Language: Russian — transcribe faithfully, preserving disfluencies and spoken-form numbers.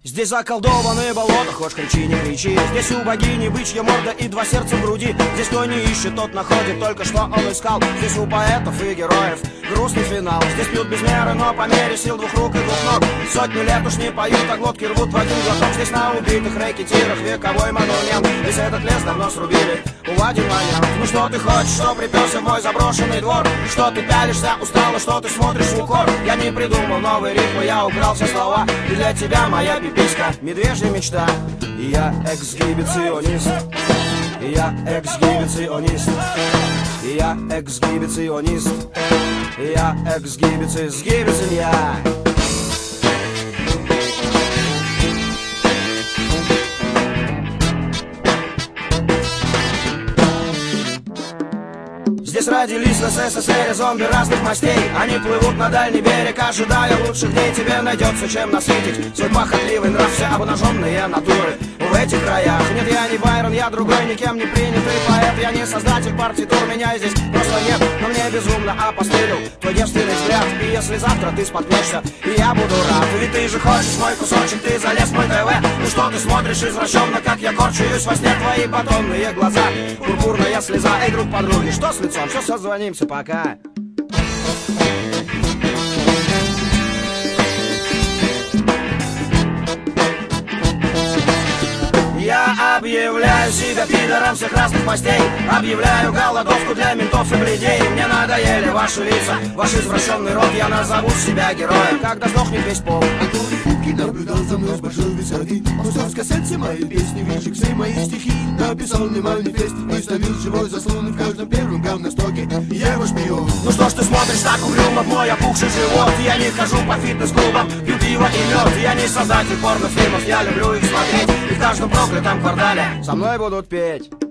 Здесь заколдованные болота, хоть кричи, не кричи. Здесь у богини бычья морда и два сердца в груди. Здесь кто не ищет, тот находит только что он искал. Здесь у поэтов и героев грустный финал. Здесь пьют без меры, но по мере сил двух рук и двух ног. Сотню лет уж не поют, а глотки рвут в один глоток. Здесь на убитых рэкетирах вековой монумент. Весь этот лес давно срубили, уводим вонян. Ну что ты хочешь, что приперся в мой заброшенный двор? Что ты пялишься, устала, что ты смотришь в укор? Я не придумал новый рифмы, я убрал все слова. И для тебя моя пиписька, медвежья мечта. И я эксгибиционист, и я эксгибиционист, и я эксгибиционист, и я эксгибиционист, гибицин я. Здесь родились в СССР зомби разных мастей. Они плывут на дальний берег, ожидая лучших дней. Тебе найдется чем насытить свой похотливый нрав. Все обнаженные натуры в этих краях. Нет, я не Байрон, я другой, никем не принятый поэт. Я не создатель партитур, меня здесь просто нет. Но мне безумно опостылил твой девственный взгляд. И если завтра ты споткнешься, и я буду рад. Ведь ты же хочешь мой кусочек, ты залез в мой ТВ. Ну что ты смотришь извращенно, как я корчуюсь во сне? Твои батонные глаза, пурпурная слеза. Эй, друг подруги, что с лицом? Все, созвонимся, пока. Я объявляю себя пидором всех разных мастей. Объявляю голодовку для ментов и бледей. Мне надоели ваши лица, ваш извращенный рот. Я назову себя героем, когда сдохнет весь пол. Наблюдал за мной с большой высоты. Он что сказать все мои песни, выжег все мои стихи. Написал мне манифест, выставил живой заслон в каждом первом говностоке. Я его шпион. Ну что ж ты смотришь так угрюмо в мой опухший живот? Я не хожу по фитнес-клубам, пью пиво и мед. Я не создатель порнофильмов, я люблю их смотреть. И в каждом проклятом квартале со мной будут петь.